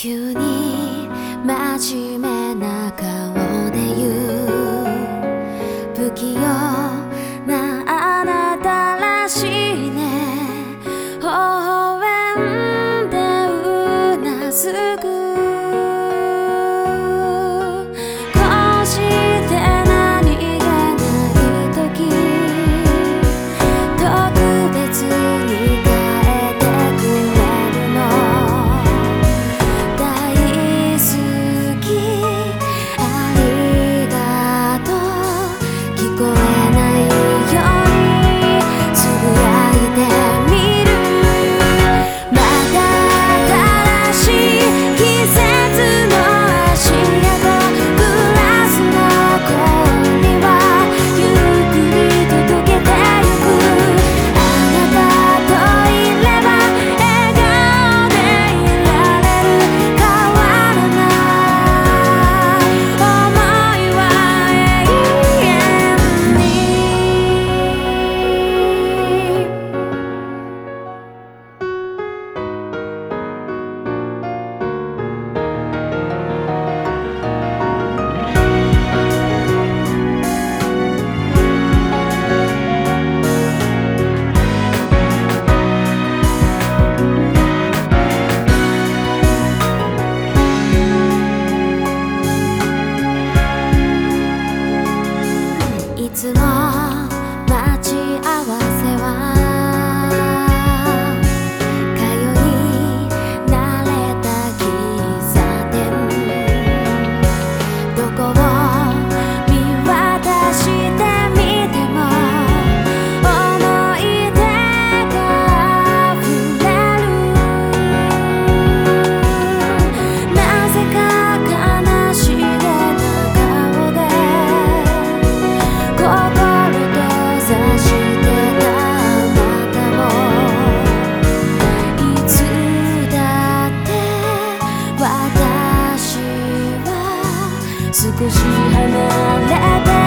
急に真面目な顔で言う、不器用なあなたらしいね。微笑んでうなずく、こうして何気ない時、特別に変えてくれるの。大好き、ありがとう、聞こえないようにつぶやいてみる。また新しい季節の足跡、グラスの声にはゆっくり届けてゆく。あなたといれば笑顔でいられる。変わらない想いは永遠に。いつも待ち合わせは通い慣れた喫茶店、どこを見渡してみても思い出が溢れる。なぜか悲しげな顔で心閉ざしてたあなたも、いつだって私は少し離れて